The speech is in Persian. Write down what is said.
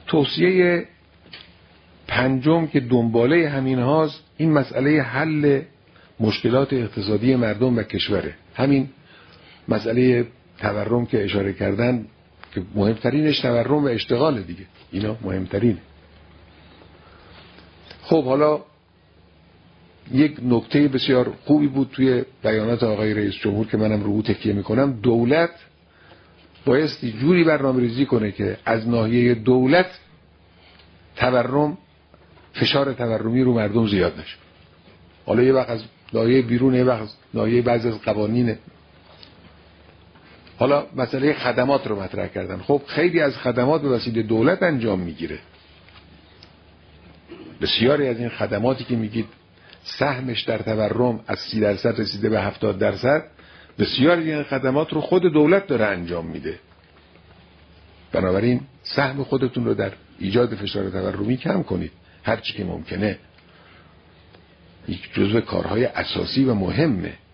توصیه پنجم که دنباله همین هاست، این مسئله حل مشکلات اقتصادی مردم و کشوره. همین مسئله تورم که اشاره کردن که مهمترینش تورم و اشتغال دیگه، اینا مهمترینه. خب حالا یک نکته بسیار خوبی بود توی بیانات آقای رئیس جمهور که منم رو او تکیه میکنم، دولت بایستی جوری برنامه‌ریزی کنه که از ناحیه دولت تورم، فشار تورمی رو مردم زیاد نشه. حالا یه وقت از ناحیه بیرون، یه وقت از ناحیه بعضی از قوانینه. حالا مسئله خدمات رو مطرح کردن. خب خیلی از خدمات به وسیله دولت انجام میگیره. بسیاری از این خدماتی که میگید سهمش در تورم از 30% رسیده به 70%، بسیاری از این خدمات رو خود دولت داره انجام میده. بنابراین سهم خودتون رو در ایجاد فشار تورمی کم کنید هر چی که ممکنه. یک جزو کارهای اساسی و مهمه.